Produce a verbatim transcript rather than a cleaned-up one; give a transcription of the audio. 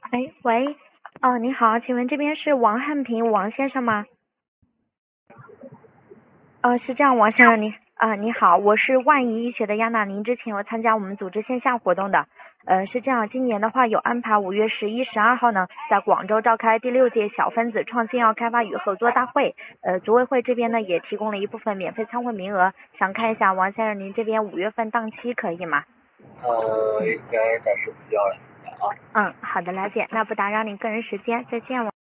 哎，喂，哦，你好，请问这边是王汉平王先生吗？呃，是这样，王先生你啊、你好，我是万宜医学的亚娜，您之前有参加我们组织线下活动的。呃，是这样，今年的话有安排五月十一、十二号呢，在广州召开第六届小分子创新药开发与合作大会。呃，组委会这边呢也提供了一部分免费参会名额，想看一下王先生您这边五月份档期可以吗？ 呃，应该暂时不需要了，谢谢啊。 嗯，好的，了解，那不打扰您个人时间，再见。